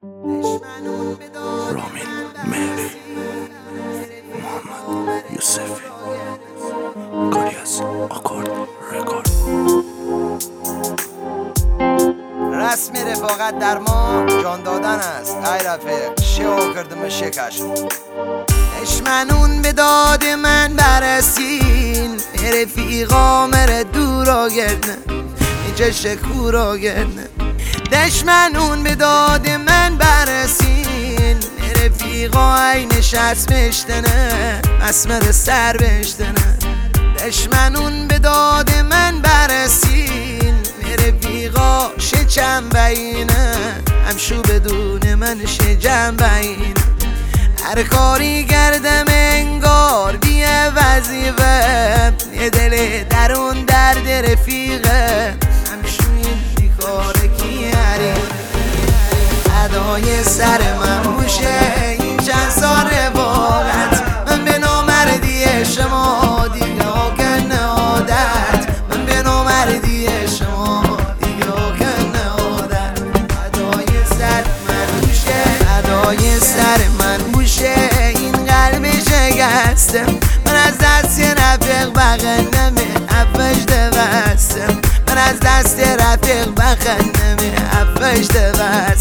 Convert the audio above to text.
رامین مهری، محمد یوسفی، کاری از آکورد رکورد. رسم رفاقت در ما جان دادن است. ای رفیق شو کردم شکش دشمنون به داد من برسین، رفیقا مره دورا گردن اینجا شکورا گردن. دشمنون به داد من برسین، رفیقا ای نشست بشتنه مسمر سر بشتنه. دشمنون به داد من برسین، رفیقا شچم بینه همشو بدون من شجم بینه. هر کاری کردم انگار بیه وظیفه، یه دل درون درد رفیقه همشو این کار کیاری. ادای سر من موشه این چند سال رفاقت، من به نامردی شما دیگه کنه عادت، من به نامردی شما دیگه کنه عادت. ادای سر من موشه، ادای سر من موشه این قلب شکستم، من از دست رفیق بغنم افشته بستم، من از دست رفیق بغنم افشته بستم.